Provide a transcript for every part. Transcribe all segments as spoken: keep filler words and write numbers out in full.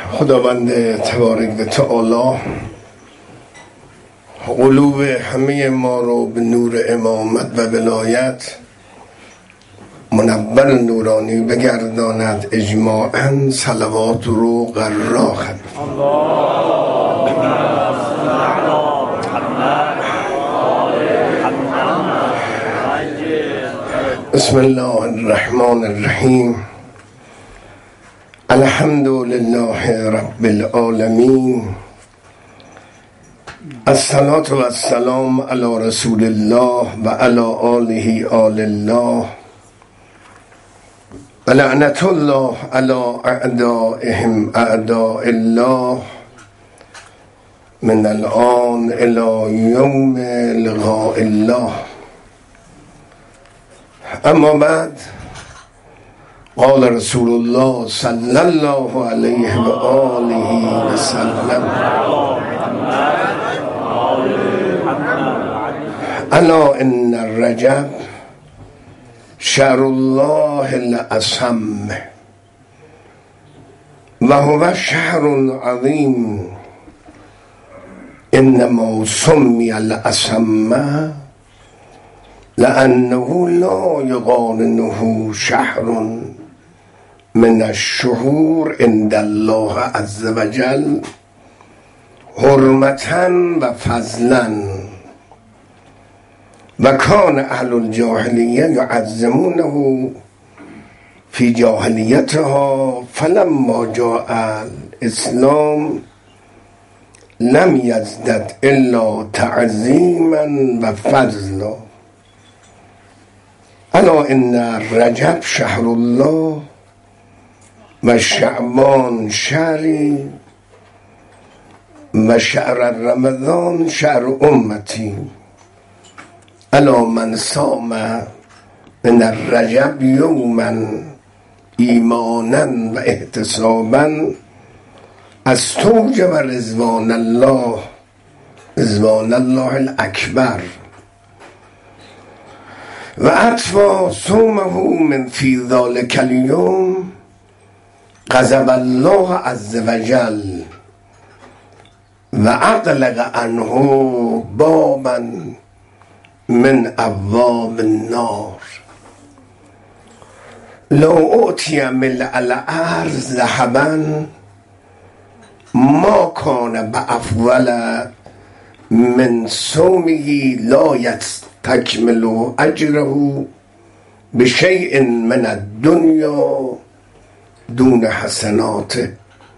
خداوند تبارک و تعالی قلوب همه ما رو به نور امامت و ولایت منور نورانی بگرداند. اجماعاً صلوات رو قرار خد. بسم الله الرحمن الرحیم. الحمد لله رب العالمین. الصلاة و السلام علی رسول الله و علی آله آل الله و لعنت الله علی اعدائهم اعداء الله من الآن الی یوم لقاء الله. اما بعد، قال رسول الله صلی الله علیه و آله و سلم: الا ان الرجب شهر الله الاصم و هو شهر عظیم، انما سمی الاصم لأنه لا يقارنه شهر من الشهور عند الله عز وجل حرمة و فضلا، و کان اهل الجاهلیه یعظمونه فی جاهلیتها، فلما جاء الاسلام لم یزدد الا تعظیما و فضلا. الا ان رجب شهر الله و شعبان شهری و شهر رمضان شهر امتی. الا من صام من الرجب یوما ایمانا و احتسابا استوجب رضوان الله رضوان الله الاکبر و اطفا صومه من فی ذلک الیوم غضب الله عز وجل و اغلق عنه بابا من ابواب النار. لو اعطی ملء الارض ذهبا ما کان بافضل من صومه لا یستکمل اجره بشیء من الدنیا دون حسناته.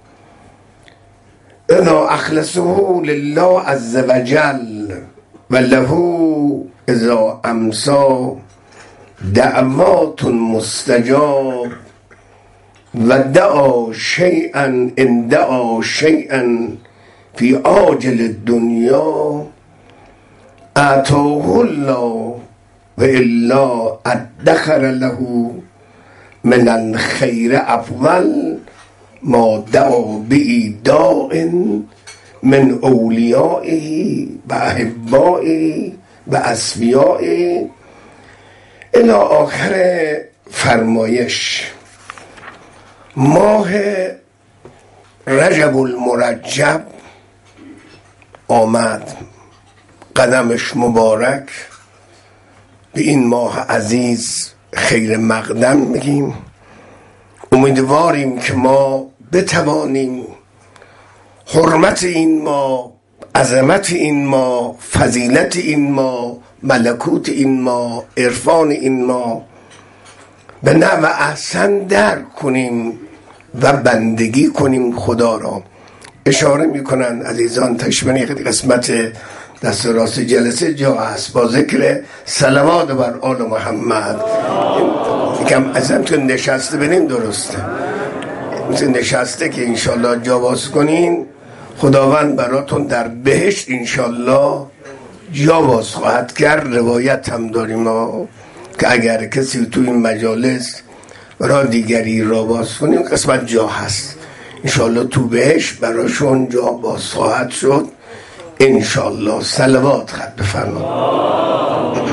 اذا اخلصه لله عز وجل و له اذا امسى دعوات مستجاب و دعا شیئا ان دعا شیئا فی عاجل الدنیا اعطاه الله و الا ادخر له من الخیر افضل ما دعا به داء من اولیائه و احبائه و اصفیائه الی آخر فرمایش. ماه رجب المرجب آمد، قدمش مبارک. به این ماه عزیز خیر مقدم میگیم. امیدواریم که ما بتوانیم حرمت این ماه، عظمت این ماه، فضیلت این ماه، ملکوت این ماه، عرفان این ماه به نحو احسن درک کنیم و بندگی کنیم خدا را. اشاره میکنن عزیزان تشبیه قسمت دست راست جلسه جا هست با ذکر صلوات بر آل محمد. یکم ازم تو نشسته بینیم درسته، مثل نشسته که انشالله جا باز کنین خداوند براتون در بهشت انشالله جا باز خواهد کرد. روایت هم داریم ما که اگر کسی تو این مجالس را دیگری را باز کنیم قسمت جا هست انشالله تو بهشت براشون جا باز خواهد شد انشالله. صلوات خط بفرمایید.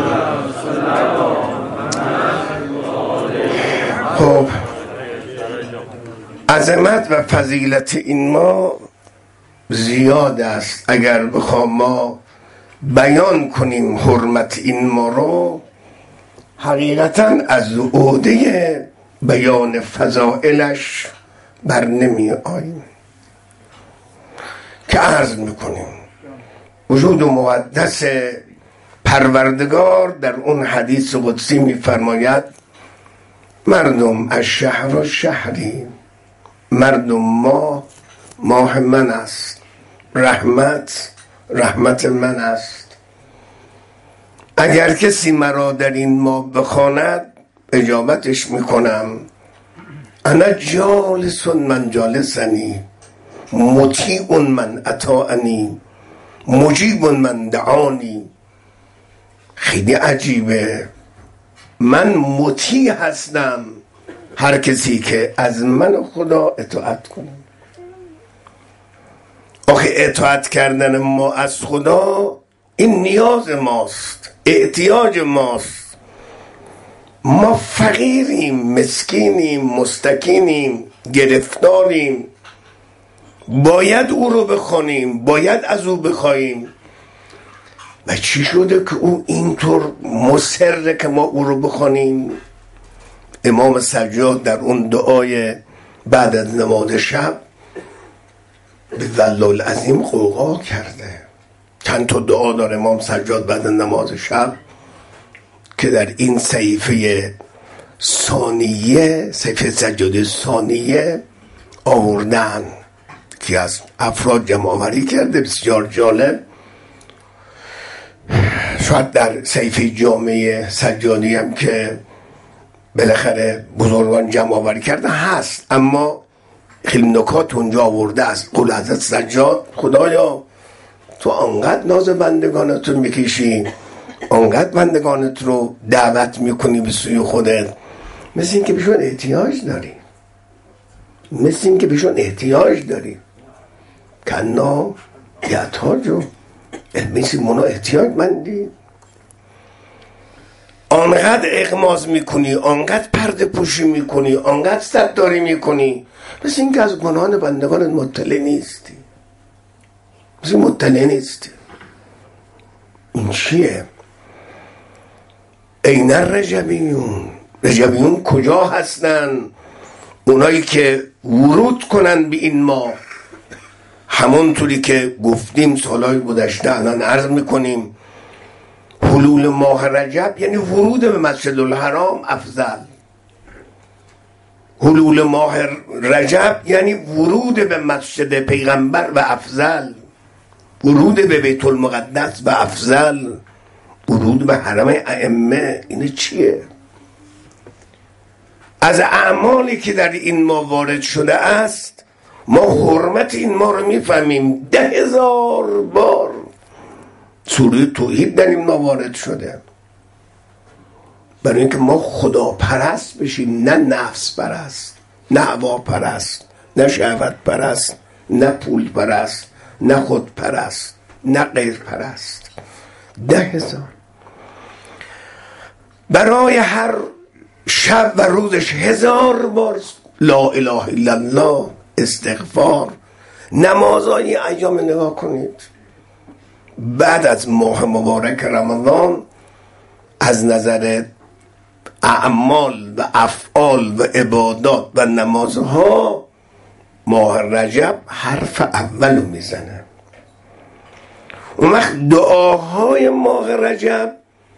خب عظمت و فضیلت این ماه زیاد است. اگر بخوام ما بیان کنیم حرمت این ماه رو، حقیقتا از عهده بیان فضائلش بر نمی آییم که عرض میکنیم وجود مقدس پروردگار در اون حدیث قدسی میفرماید مردم از شهر و شهری، مردم ماه ماه من است، رحمت رحمت من است. اگر کسی مرا در این ماه بخواند اجابتش میکنم انا جالس من جالسنی، مطیع من اطاعنی، مجیب من دعانی. خیلی عجیبه، من مطیع هستم هر کسی که از من خدا اطاعت کنه. آخه اطاعت کردن ما از خدا این نیاز ماست، احتیاج ماست. ما فقیریم، مسکینیم، مستکینیم، گرفتاریم، باید او رو بخوانیم، باید از او بخوایم. و چی شده که او اینطور مصره که ما او رو بخوانیم؟ امام سجاد در اون دعای بعد از نماز شب به والله العظیم قوقا کرده. چند تا دعا داره امام سجاد بعد از نماز شب که در این صحیفه ثانیه، صحیفه سجاده ثانیه آوردن که از افراد جمع آوری کرده. بسیار جالب. شاید در صحیفه جامعه سجادی هم که بالاخره بزرگان جمع آوری کرده هست، اما خیلی نکات اونجا آورده است. قول حضرت سجاد خدایا تو انقدر ناز بندگانت رو میکشی، انقدر بندگانت رو دعوت میکنی به سوی خودت، مثل این که بهشون احتیاج داری، مثل این که بهشون احتیاج داری. کنا یحتاجو، مثل منا احتیاج مندی. آنقدر اغماز میکنی، آنقدر پرده پوشی میکنی، آنقدر ستاری میکنی، مثل این که از گناهان بندگانت مطلع نیستی، مثل این مطلع نیستی. این چیه؟ این رجبیون، رجبیون کجا هستن؟ اونایی که ورود کنن به این ماه. همونطوری که گفتیم سالهای گذشته الان عرض میکنیم، حلول ماه رجب یعنی ورود به مسجد الحرام افضل. حلول ماه رجب یعنی ورود به مسجد پیغمبر و افضل، ورود به بیت المقدس و افضل، ورود به حرم ائمه. این چیه؟ از اعمالی که در این ماه وارد شده است ما حرمت این ماه رو میفهمیم. ده هزار بار سوره توحید در این ماه وارد شده، برای اینکه ما خدا پرست بشیم، نه نفس پرست، نه هوا پرست، نه شهوت پرست، نه پول پرست، نه خود پرست، نه غیر پرست. ده هزار برای هر شب و روزش هزار بار لا اله الا الله، استغفار. نمازهای ایام نگاه کنید بعد از ماه مبارک رمضان از نظر اعمال و افعال و عبادات و نمازها ماه رجب حرف اولو میزنه. اون وقت دعاهای ماه رجب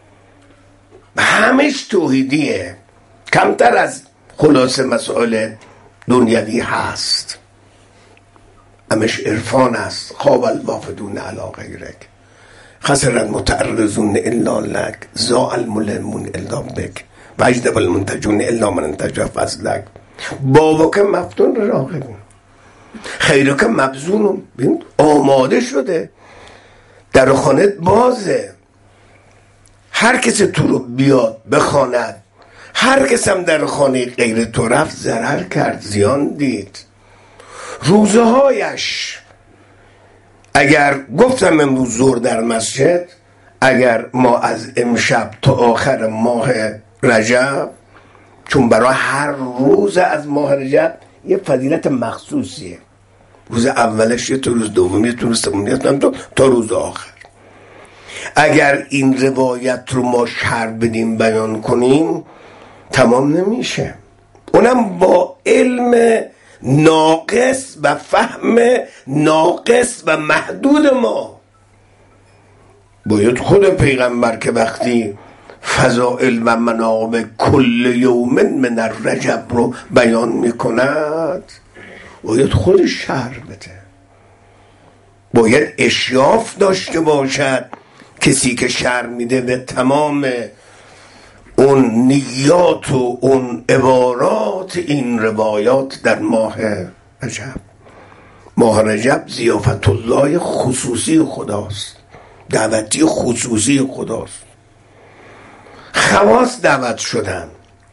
همش توحیدیه، کمتر از خلاص مسائل دنیوی هست، همش عرفان است. خواب الوافدون علی غیرک، خسر المتعرضون الا لک، ضاع الملمون الا بک، وجد المنتجون الا من انتج فضلک، بابک مفتون راغبون، خیرک مبذون. آماده شده، در خانت بازه، هر کسی تو رو بیاد بخواند. هر کس هم در خانه غیر تو رفت ضرر کرد، زیان دید. روزه هایش اگر گفتم امروز ظهر در مسجد، اگر ما از امشب تا آخر ماه رجب، چون برای هر روز از ماه رجب یه فضیلت مخصوصیه. روز اولش یه تا روز دومی یه تا روز سومی تا تا روز آخر. اگر این روایت رو ما شرح بدیم بیان کنیم تمام نمیشه، اونم با علم ناقص و فهم ناقص و محدود ما. باید خود پیغمبر که وقتی فضائل و مناقب کل یوم من الرجب رو بیان میکند باید خودش شرح بده، باید اشراف داشته باشد کسی که شرح میده به تمام اون نیات و اون عبارات این روایات در ماه رجب. ماه رجب ضیافت الله خصوصی خداست، دعوتی خصوصی خداست. خواص دعوت شدن،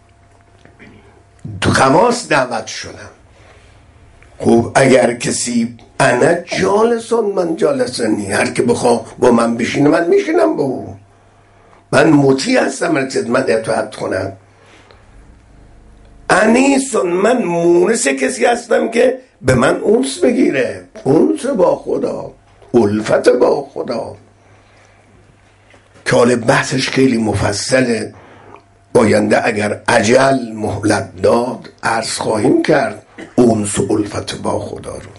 خواص دعوت شدن. خب اگر کسی انا جالسون من جالسنی، هر که بخوا با من بشینه من میشینم با او، من مطیع هستم هر چیز من اطاعت کنم. انیسون من مونس کسی هستم که به من اونس بگیره، اونس با خدا، الفت با خدا. که حال بحثش خیلی مفصله، آینده اگر اجل مهلت داد عرض خواهیم کرد اونس و الفت با خدا رو.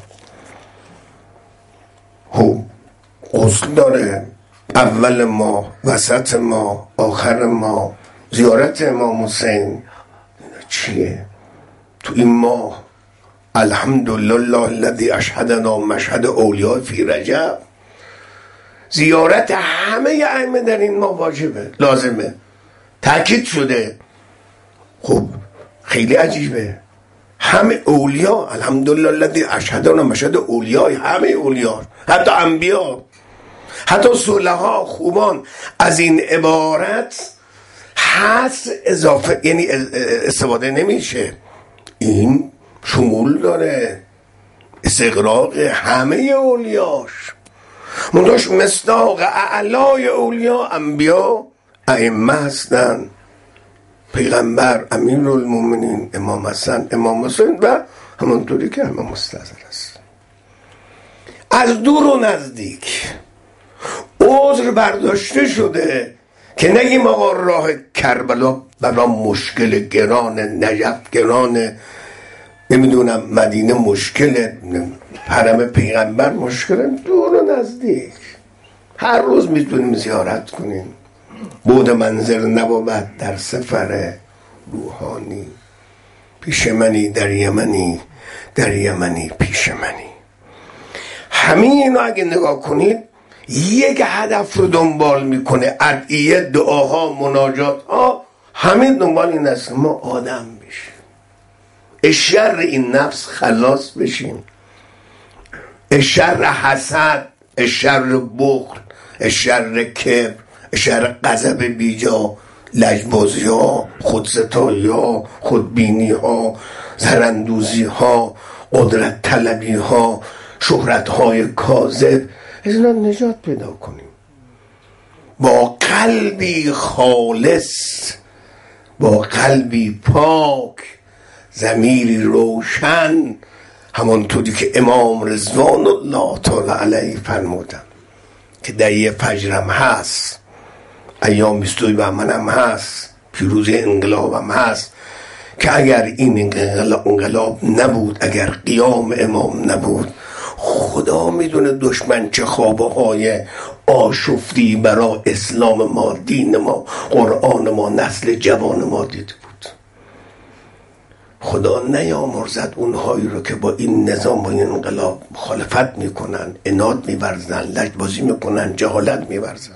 خب غسل داره، اول ماه، وسط ماه، آخر ماه، زیارت امام حسین. چیه تو این ماه؟ الحمدلله الذی اشهدنا مشهد اولیاء فی رجب. زیارت همه ائمه در این ماه واجبه، لازمه، تاکید شده. خب خیلی عجیبه، همه اولیاء، الحمدلله الذی اشهدنا مشهد اولیاء، همه اولیاء، حتی انبیا، حتی صلحا، خوبان. از این عبارت هست اضافه، یعنی استفاده نمیشه، این شمول داره، استغراق همه اولیاش. منتاش مصداق اعلای اولیاء انبیا ائمه هستن، پیغمبر، امیرالمومنین، امام حسن، امام حسین و همونطوری که همه مستحضر است. از دور و نزدیک عذر برداشته شده که نگیم آقا راه کربلا برا مشکل، گران نجف گران، نمیدونم مدینه مشکل، حرم پیغمبر مشکل. دور و نزدیک هر روز میتونیم زیارت کنیم. بود منظر نبود در سفر روحانی، پیش منی در یمنی، در یمنی پیش منی. همین اینو اگه نگاه کنید یک هدف رو دنبال میکنه، ادعیه، دعاها، مناجات ها، همین دنبال این است ما آدم بشیم، شر این نفس خلاص بشیم، شر حسد، شر بخل، شر کبر، شر غضب بیجا، لجبازی ها، خودستایی ها، خودبینی ها، زرندوزی ها، قدرت طلبی ها، شهرت های کاذب، از اینا نجات پیدا کنیم با قلبی خالص، با قلبی پاک، ضمیری روشن، همانطوری که امام رضوان الله تعالی علیه فرمودن که در یه فجرم هست، ایام بیست و دو بهمنم هست، پیروزی انقلابم هست، که اگر این انقلاب نبود، اگر قیام امام نبود، خدا میدونه دشمن چه خوابه های آشفتی برای اسلام ما، دین ما، قرآن ما، نسل جوان ما دیده بود. خدا نیامرزد اونهایی رو که با این نظام، با این انقلاب مخالفت میکنن، عناد میورزن، لجبازی میکنن، جهالت میورزن.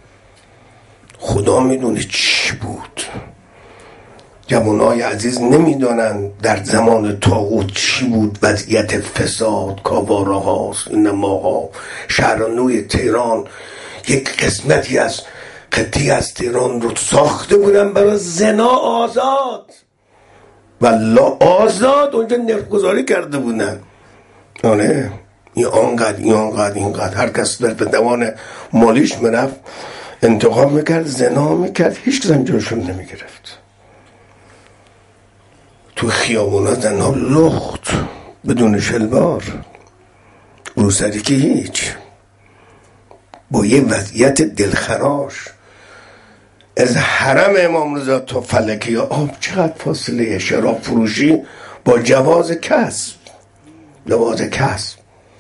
خدا میدونه چی بود. جوانای عزیز نمیدانن در زمان طاغوت چی بود وضعیت فساد، کاواره هاست، این ماها. شهرانوی تهران یک قسمتی از قطعی از تهران رو ساخته بودن برای زنا آزاد، والله آزاد، اونجا نرخ‌گذاری کرده بودن. آره این آنقدر، این آنقدر، اینقدر، هر کس در به دوان مالیش میرفت انتقام میکرد، زنا میکرد، هیچ کس هم جلوشون نمیگرفت. تو خیابونا زنها لخت بدون شلوار، روسری که هیچ، با یه وضعیت دلخراش. از حرم امام رضا تا فلکی آب چقدر فاصله؟ شراب فروشی با جواز کسب، جواز کسب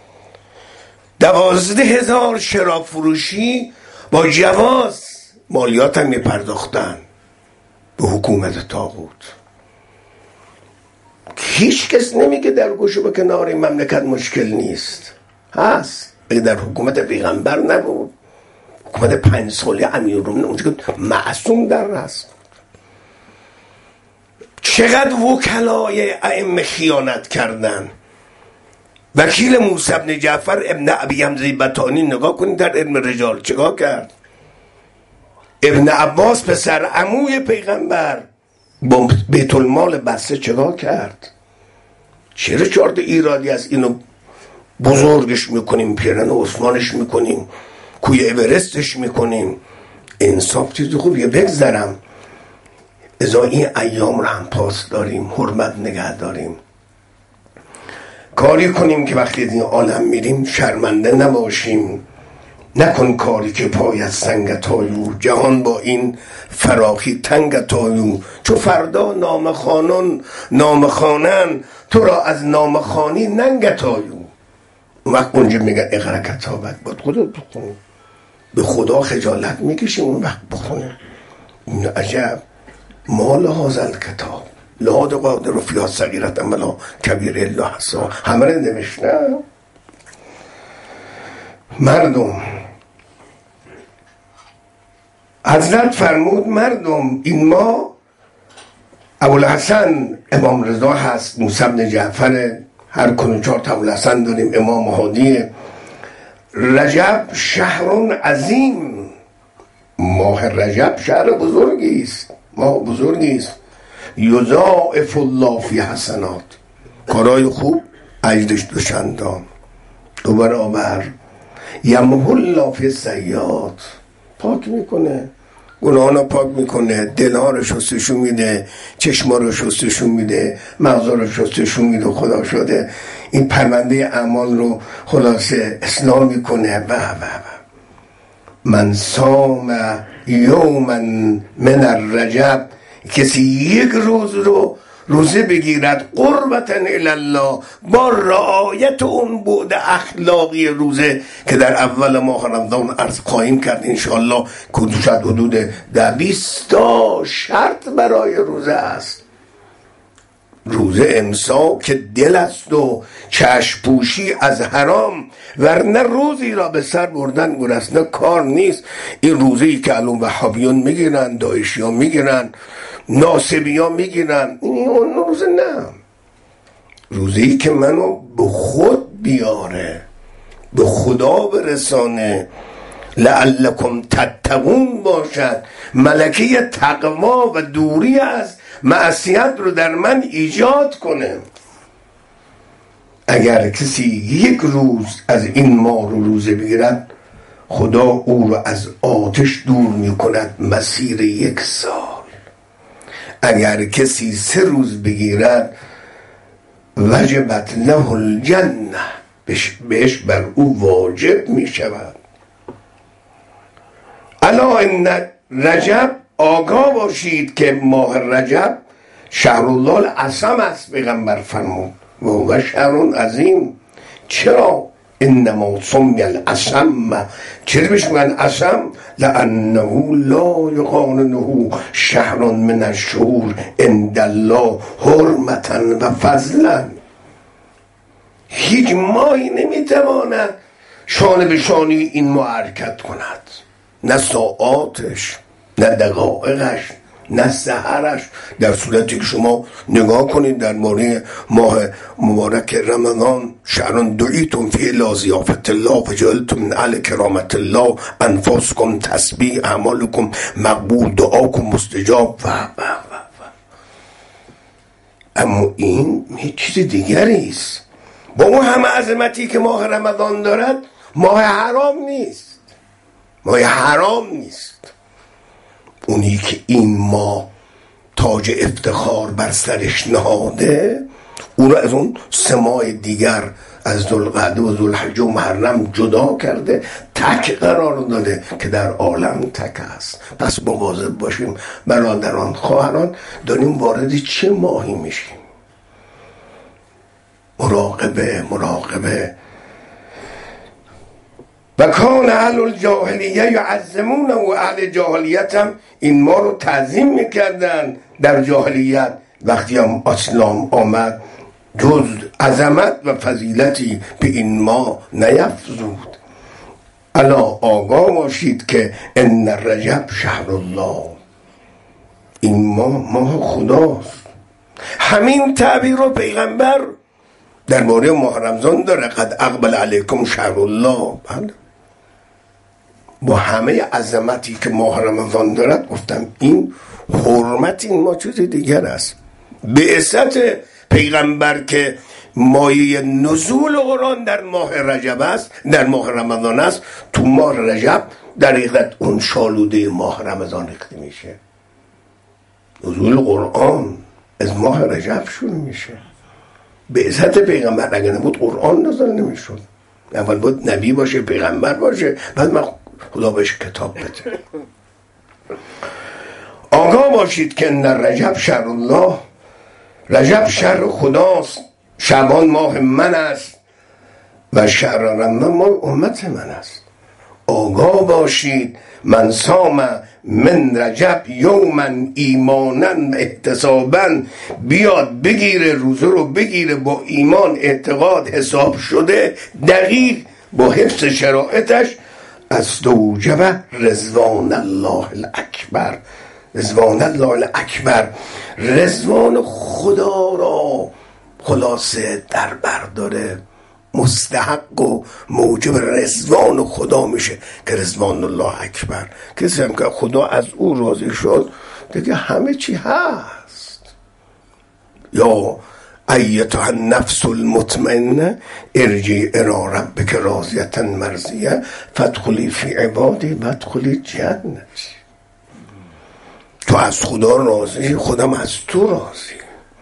دوازده هزار شراب فروشی با جواز مالیات هم میپرداختن به حکومت طاغوت. هیچ کس نمیگه در گوشه و کنار این مملکت مشکل نیست، هست. اگه در حکومت پیغمبر نبود، حکومت پنج ساله امیرالمومنین اونجا که معصوم در رست، چقدر وکلای ائمه خیانت کردن. وکیل موسی بن جعفر ابن ابی حمزه بطانی نگاه کنید در علم رجال چگاه کرد. ابن عباس پسر عموی پیغمبر با بیت المال بسته چگاه کرد. چرا چارت ایرادی از اینو بزرگش میکنیم، پیرن عثمانش میکنیم، کوی اورستش میکنیم؟ انصاف چیز خوبیه. بگذرم ازا این ایام رو هم پاس داریم، حرمت نگه داریم، کاری کنیم که وقتی از این عالم میریم شرمنده نباشیم. نکن کاری که پایت سنگت آیو، جهان با این فراخی تنگت آیو. چو فردا نام خانان نام خانن، تو را از نام خانی ننگت آیو. اون وقت اونجا میگن اقرا کتابت، باید خودت بخونی، به خدا خجالت میکشیم اون وقت بخونه. این عجب مال هازل کتاب لحاد قادر و فیاد صغیرت عملا کبیر الله حسا، همه رو نوشتن. مردم حضرت فرمود مردم این ما ابوالحسن امام رضا هست، موسی بن جعفر، هر کنون چهار تا ابوالحسن داریم، امام هادی. رجب شهر عظیم، ماه رجب شهر بزرگی است، ماه بزرگی است. یضاعف الله فی حسنات، کارهای خوب اجرش دو چندان، دو برابر. یمحو الله فی سیئات، پاک میکنه، گناهان رو پاک میکنه، دلها رو شستشون میده، چشما رو شستشون میده، مغزا رو شستشون میده. خدا شده این پرونده اعمال رو خلاصه اصلاح میکنه. و و و من صام یوما من الرجب، کسی یک روز رو روزه بگیرد قربتاً الله، با رعایت اون بعد اخلاقی روزه که در اول ماه رمضان عرض خواهیم کرد انشاءالله، که شاید حدود ده بیست تا شرط برای روزه است. روزه امساک دل است و چشم پوشی از حرام، ورنه روزی را به سر بردن گرسنه کار نیست. این روزی که الان وهابیان میگیرن، داعشی ها میگیرن، ناصبی ها میگیرن، این اون روزه نه. روزی که منو به خود بیاره، به خدا برسانه، لعلکم تتقون باشد، ملکه تقوا و دوری از معصیت رو در من ایجاد کنه. اگر کسی یک روز از این ماه رو روزه بگیرد، خدا او رو از آتش دور می کند مسیر یک سال. اگر کسی سه روز بگیرد، وجبت له الجنه، بهش بر او واجب می شود. الا ان رجب، آگاه باشید که ماه رجب شهر الله العظم است. پیغمبر فرمود و هو شهر عظیم. چرا؟ انما سمی العظم، چرا بهش میگن عظم؟ لانه لا یقارنه شهر من الشهور عند الله حرمتا و فضلا. هیچ ماهی نمیتواند شانه به شانی این ماه حرکت کند، نه ساعاتش، نه دقایقش، نه سحرش. در صورتی که شما نگاه کنید در مورد ماه مبارک رمضان، شهران دعیتم فی الی ضیافت الله فجعلتم من اهل کرامت الله، انفاسکم تسبیح، اعمالکم مقبول، دعاکم مستجاب. و و و و اما این یه چیز دیگری است. با اون همه عظمتی که ماه رمضان دارد، ماه حرام نیست، ماه حرام نیست. اونی که این ماه تاج افتخار بر سرش نهاده، او را از اون سه ماه دیگر از ذوالقعده و ذوالحجه و محرم جدا کرده، تک قرار داده که در عالم تک است. پس مواظب باشیم برادران خواهران، داریم وارد چه ماهی میشیم. مراقبه مراقبه. و کان اهل الجاهلیه یعظمونه و اهل جاهلیت هم این ما رو تعظیم میکردن در جاهلیت. وقتی هم اسلام آمد جز عظمت و فضیلتی به این ما نیفزود. الا آگاه باشید که ان رجب شهر الله، این ماه ماه خداست. همین تعبیر رو پیغمبر درباره ماه رمضان داره، قد اقبل علیکم شهر الله. با همه عظمتی که ماه رمضان دارد گفتم این حرمت این ما چیز دیگر است. بعثت پیغمبر که مایه نزول قرآن در ماه رجب است، در ماه رمضان است، تو ماه رجب در حقیقت اون شالوده ماه رمضان ریخته میشه. نزول قرآن از ماه رجب شروع میشه. بعثت پیغمبر اگر نبود قرآن نازل نمیشد. اول بود نبی باشه، پیغمبر باشه، بعد من خدا بهش کتاب بده. آگاه باشید که ان رجب شهر الله، رجب شهر خداست، شعبان ماه من است و شهر رمضان ماه امت من است. آگاه باشید من صام من رجب یوما ایمانا احتسابا، بیاد بگیره روزه رو، بگیره با ایمان اعتقاد حساب شده دقیق با حفظ شرایطش، استوجب رضوان الله الاکبر. رضوان الله الاکبر، رضوان خدا را خلاصه در بر داره، مستحق و موجب رضوان خدا میشه که رضوان الله اکبر. کسی هم که خدا از او راضی شد دیگه همه چی هست. یا ایتها النفس المطمئنه ارجعی الی ربک راضیة مرضیه فادخلی فی عبادی وادخلی جنتی. تو از خدا راضی، خودم از تو راضی.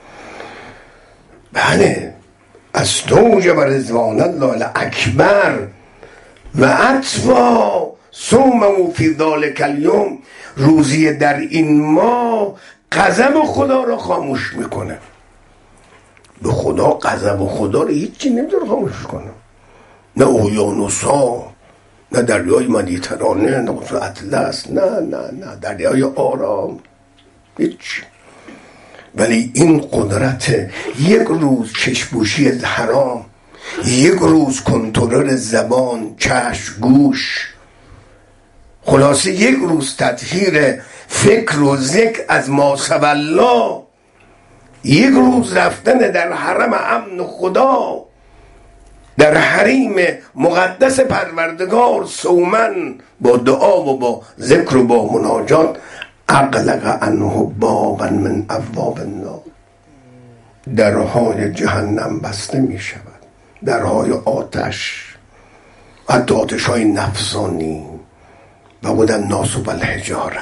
بله، استوجب رضوان الله الاکبر و اطفا صومه فی ذلک الیوم، روزی در این ماه غضب خدا را خاموش میکنه. به خدا غضب خدا رو هیچی نمیتونه خاموش کنه، نه اقیانوس‌ها، نه دریای مدیترانه، نه اطلس، نه نه نه دریای آرام، هیچ. ولی این قدرت یک روز چشم‌پوشی از حرام، یک روز کنترل زبان، چشم، گوش، خلاصه یک روز تطهیر فکر و ذکر از ما سوی الله، یک روز رفتن در حرم امن خدا، در حریم مقدس پروردگار صومن با دعا و با ذکر و با مناجات، اغلق عنه بابا من ابواب النار، درهای جهنم بسته می شود، درهای آتش، حتی آتش های نفسانی و بودن ناس و الحجاره،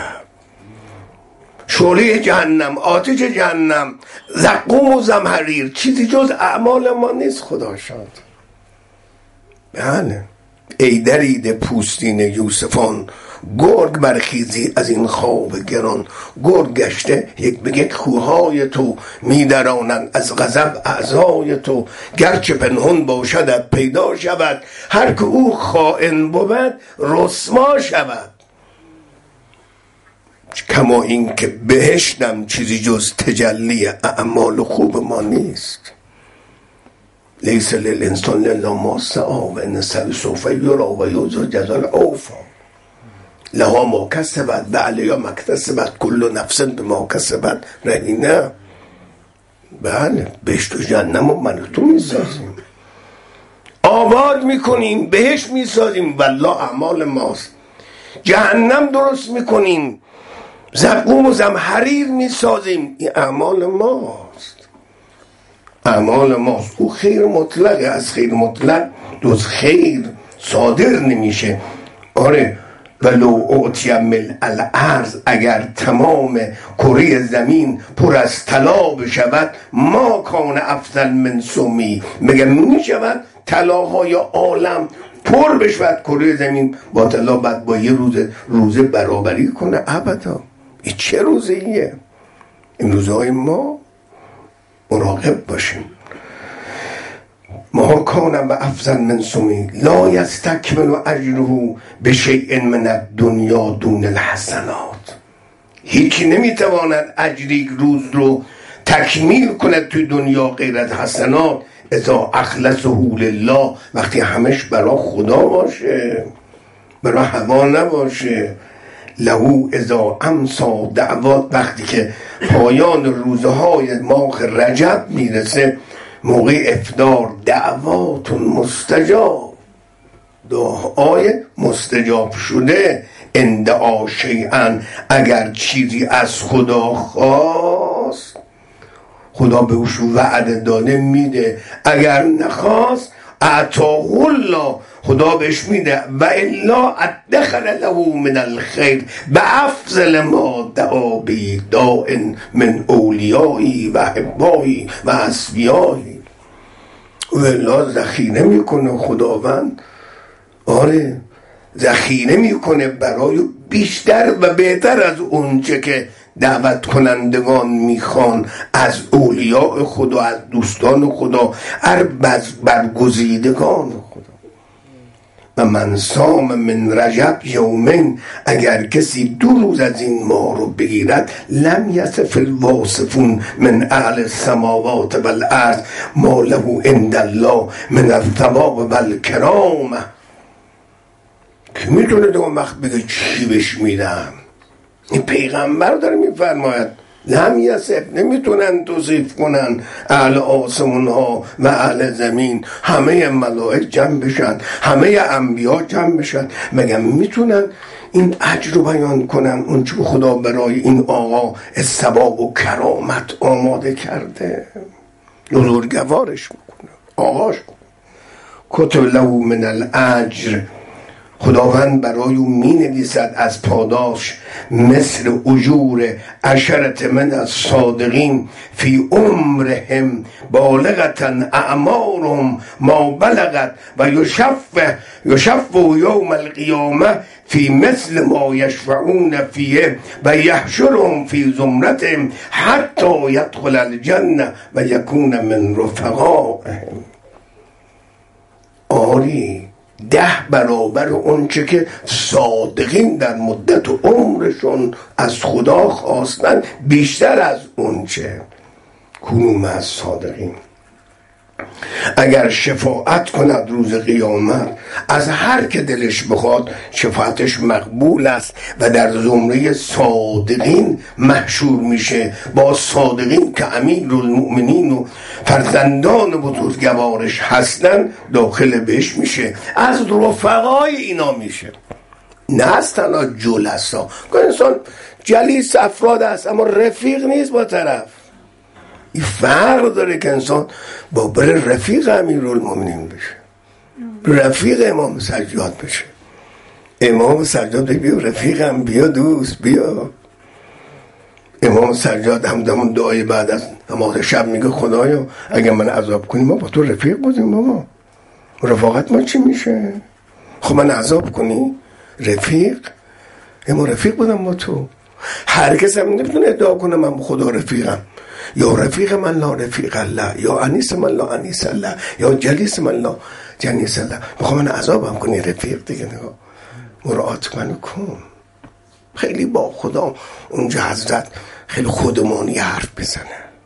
شعله جهنم، آتش جهنم، زقوم و زمهریر، چیزی جز اعمال ما نیست. خدا شاد. بله، ای درید پوستین یوسفان، گرگ برخیزی از این خواب گران. گرگ گشته یک به یک خوهای تو، میدرانند از غضب اعضای تو. گرچه پنهان باشد پیدا شود، هر که او خائن بود رسوا شود. کما این که بهشتم چیزی جز تجلی اعمال خوب ما نیست. لیس للانسان الا ما سعی و ان سعی سوف یری و یجزی جزاء الاوفی. لها ما کسبت و علیها ما اکتسبت، کل نفس بما کسبت رهینه. بله، بهشت و جهنم رو من تو میسازیم، آباد میکنیم، بهشت میسازیم، والله اعمال ماست. جهنم درست میکنیم، زقوم و زمهریر میسازیم، این اعمال ماست. اعمال ماست. او خیر مطلقه، از خیر مطلق دوز خیر صادر نمیشه. آره، ولو اعطی ملء الارض، اگر تمام کره زمین پر از طلا بشود، ما کان افضل من سمی، مگه می شود طلاهای عالم پر بشود کره زمین با طلا، بعد با یه روز روزه برابری کنه؟ ابدا. این چه روزه ایه؟ این روزهای ما مراقب باشیم. ما کان افضل من سمی لا یستکمل اجره بشیء من الدنیا دون الحسنات. هیچی نمیتواند اجر یک روز رو تکمیل کند توی دنیا غیر از حسنات. اذا اخلصه لله، وقتی همش برای خدا باشه، برای هوا نباشه. لهو اذا امسا دعوات، وقتی که پایان روزهای ماه رجب میرسه، موقع افطار، دعوات مستجاب، دعای مستجاب شده. اندعا شیئا، اگر چیزی از خدا خواست، خدا به اوش وعده داده میده. اگر نخواست اعطاه الله، خدا بهش میده. و الا ادخر له من الخیر بافضل ما دعا به داء من اولیایی و احبایی و اصفیایی. و الا ذخیره میکنه خداوند، آره ذخیره میکنه برای بیشتر و بهتر از اونچه که دعوت کنندگان میخوان از اولیاء خدا، از دوستان خدا، از برگزیدگان خدا. و من صام من رجب یومین، اگر کسی دو روز از این ماه رو بگیرد، لم یصف الواصفون من اهل السماوات والارض ما له عند الله من الثواب والکرامه. که میتونه دو وقت بگه چی بهش میدم؟ این پیغمبر داره میفرماید لم یصف، نمیتونن توصیف کنن اهل آسمون ها و اهل زمین، همه ملائک جمع بشن، همه انبیا جمع بشن، مگه میتونن این اجر رو بیان کنن؟ اون چه خدا برای این آقا ثواب و کرامت آماده کرده، بزرگوارش میکنه، آقاش کتب له من الاجر. خداوند برای او می نویسد از پاداش مثل اجور عشرت من الصادقین فی عمرهم بالغة اعمارهم ما بلغت و یشفع یشفع یوم القیامه فی مثل ما یشفعون فیه و یحشرهم فی زمرتهم حتی یدخل الجنه و یکون من رفقائهم. آری ده برابر اون چه که صادقین در مدت عمرشون از خدا خواستن، بیشتر از اون چه کنوم از صادقین. اگر شفاعت کند روز قیامت از هر که دلش بخواد، شفاعتش مقبول است و در زمره صادقین محشور میشه، با صادقین که امیرالمؤمنین و فرزندان بزرگوارش هستن داخل بهش میشه، از رفقای اینا میشه، نه از تنها جلسا. که انسان جلیس افراد است اما رفیق نیست با طرف. این فرق داره که انسان با بر رفیق امیرالمومنین بشه، رفیق امام سجاد بشه. امام سجاد بیا رفیقم، بیا دوست، بیا. امام سجاد همون دعای بعد از نماز شب میگه خدایا اگر من عذاب کنی ما با تو رفیق بودیم، بابا رفاقت ما چی میشه؟ خب من عذاب کنی رفیق؟ اما رفیق بودم با تو. هر کس هم نمیتونه ادعا کنه من با خدا رفیقم. یا رفیق من لا رفیق الله، یا انیس من لا انیس الله، یا جلیس من لا جلیس الله. میخوام من عذابم کنی رفیق دیگه؟ نگاه مراعات منو کن. خیلی با خدا اونجا حضرت خیلی خودمانی حرف بزنه.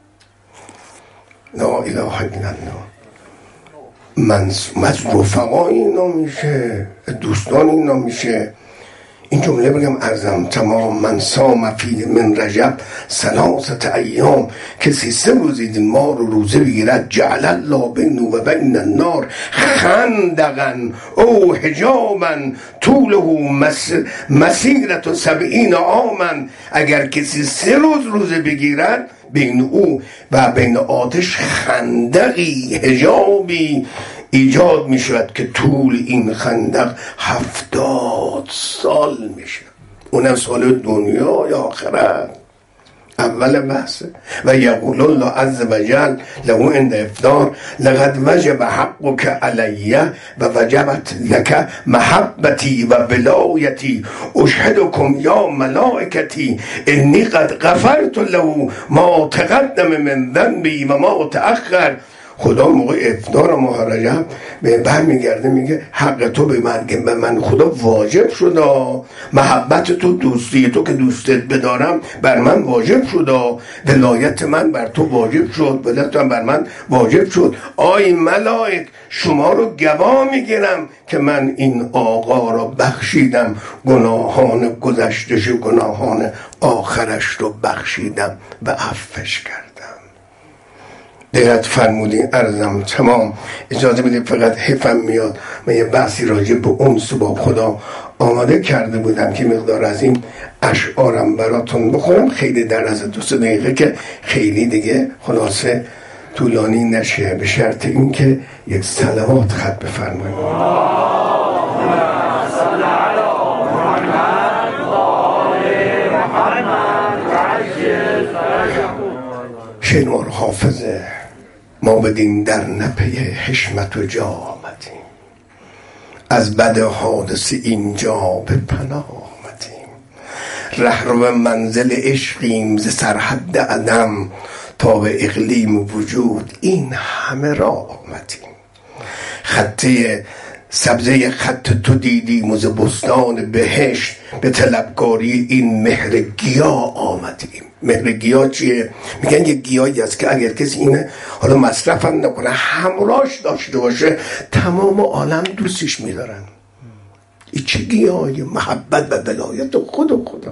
لا اله الا الله. من از رفقای اینا میشه، دوستان اینا میشه. این جمله بگم ارزم تمام. من صام فی من رجب ثلاثه ایام، کسی سه روز این ماه رو روزه بگیرد، جعل الله بینه و بین النار خندقا او حجابا طوله مسیرة سبعین عاما. اگر کسی سه روز روزه بگیرد، بین او و بین آتش خندقی، حجابی ایجاد می شود که طول این خندق هفتاد سال میشه. اونم سال دنیا یا آخرت. اول بحثه. و یقول الله عز وجل له عند افطار لقد وجب حقك علیه و وجبت لك محبتی و ولایتی اشهدکم یا ملائکتی انی قد غفرت له ما تقدم من ذنبی و ما تأخر. خدا موقع افطار ماه رجب به برمیگرده میگه حق تو به من، به من خدا واجب شد، محبت تو، دوستی تو که دوستت بدارم بر من واجب شد، ولایت من بر تو واجب شد، ولایتم بر من واجب شد. آی ملائک شما رو گواه میگیرم که من این آقا رو بخشیدم، گناهان گذشتش و گناهان آخرش رو بخشیدم و عفوش کردم. دقت فرمودین عرضم تمام. اجازه بدید فقط حیفم میاد من یه بحثی راجع به انس با خدا آماده کرده بودم که مقدار از این اشعارم براتون بخورم، خیلی در از دو سه دقیقه که خیلی دیگه خلاصه طولانی نشه، به شرط این که یک صلوات خط بفرمایید. شنوار حافظه ما بدین در نپه حشمت و جا آمدیم، از بد حادث اینجا به پناه آمدیم، رهرو منزل عشقیم ز سرحد عدم تا به اقلیم وجود این همه را آمدیم. خطه سبزه خط تو دیدیم و ز بستان بهشت به طلبکاری این مهر گیاه آمدیم. مهر گیاه چیه؟ میگن یه گیاهی است که اگر کسی اینه حالا مصرف هم نکنه همراهش داشته باشه تمام عالم دوستش میدارن. این چه گیاهی؟ محبت و ولایت خود و خدا.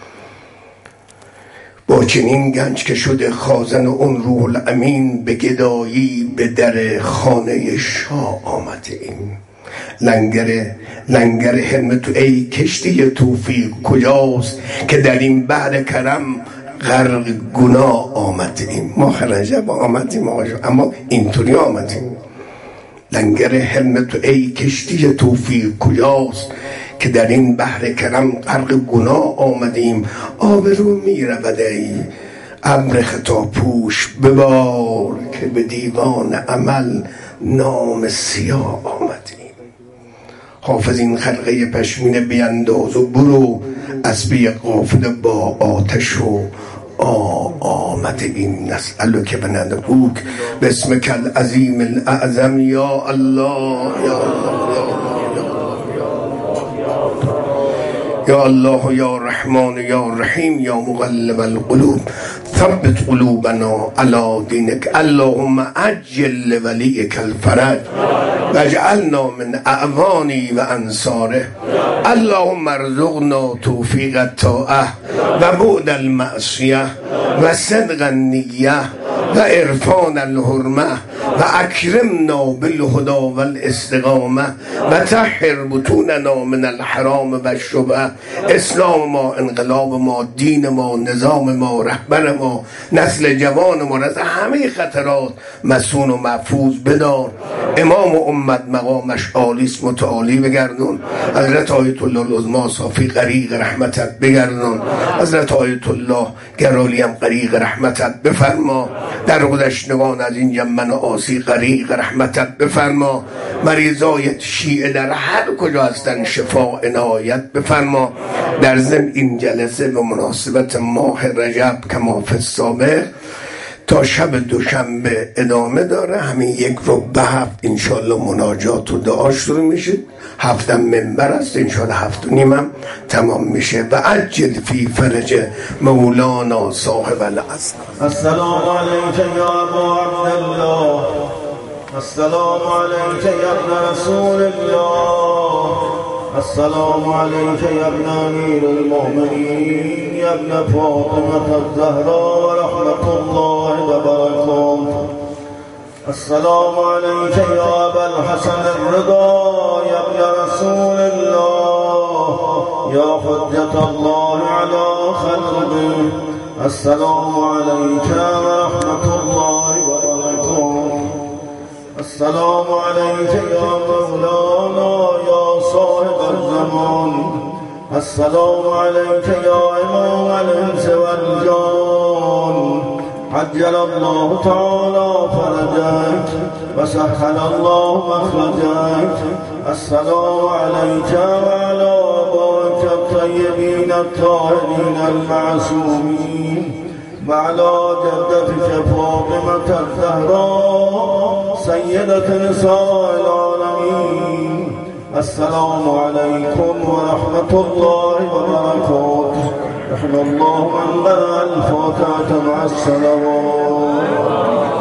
با چنین گنج که شده خازن اون روح الامین، به گدایی به در خانه شاه آمدیم. لنگر لنگر حرم تو ای کشتی توفیق کجاست که در این بحر کرم غرق گناه آمدیم. ما رجب آمدیم اما اینطوری آمدیم. لنگر حرم تو ای کشتی توفیق کجاست که در این بحر کرم غرق گناه آمدیم. آبرو می رود ای ابر خطاپوش ببار که به دیوان عمل نام سیاه آمدیم. حافظ این خرقه پشمینه بینداز و برو اسبی قافله با آتش و آ آمده این نسألو که بننبوک باسمک العظیم الاعظم یا الله یا الله یا الله یا رحمان یا رحیم یا مقلب القلوب ثبت قلوبنا علی دینک. اللهم عجل لولیک الفرج واجعلنا من اعوانی و انصاره. اللهم ارزقنا توفیق الطاعه و بعد المعصیه و صدق النیه و عرفان الحرمه و اکرمنا بالهدى والاستقامه و طهر بطوننا من الحرام و الشبهه. اسلام ما، انقلاب ما، دین ما، نظام ما، رهبر ما، نسل جوان ما از همه خطرات مسون و محفوظ بدار. امام و امت مقامش عالیست متعالی بگردون. حضرت آیت الله العظمی صافی غریق رحمتت بگردون. حضرت آیت الله گرالی هم غریق رحمتت بفرما. در گذشتگان از این یمن آسی غریق رحمتت بفرما. مریضای شیعه در هر کجا هستن شفا عنایت بفرما. در ضمن این جلسه به مناسبت ماه رجب کما فی السابق تا شب دوشنبه ادامه داره. همین یک رو به هفت انشالله مناجات و دعا شروع میشه. هفتم منبر است انشالله هفت و نیم هم تمام میشه. و عجل فی فرج مولانا صاحب العصر. السلام علیک یا ابا عبدالله، السلام علیک یا ابن رسول الله، السلام علیک یا ابن امیر المؤمنین یا ابن فاطمه الزهرا رحمت الله و برکاته. السلام علیک یا ابا الحسن الرضا یا ابن رسول الله یا حجت الله علی خلقه. السلام علیک و رحمت الله و برکاته. السلام عليك يا مولانا يا صاحب الزمان. السلام عليك يا إمام الإنس والجان. عجل الله تعالى فرجك وسهل الله مخرجك. السلام عليك وعلى آبائك الطيبين الطاهرين المعصومين وعلى جدتك فاطمة الزهراء سيدة نساء العالمين. السلام عليكم ورحمة الله وبركاته. رحم الله من قرأ الفاتحة مع الصلوات.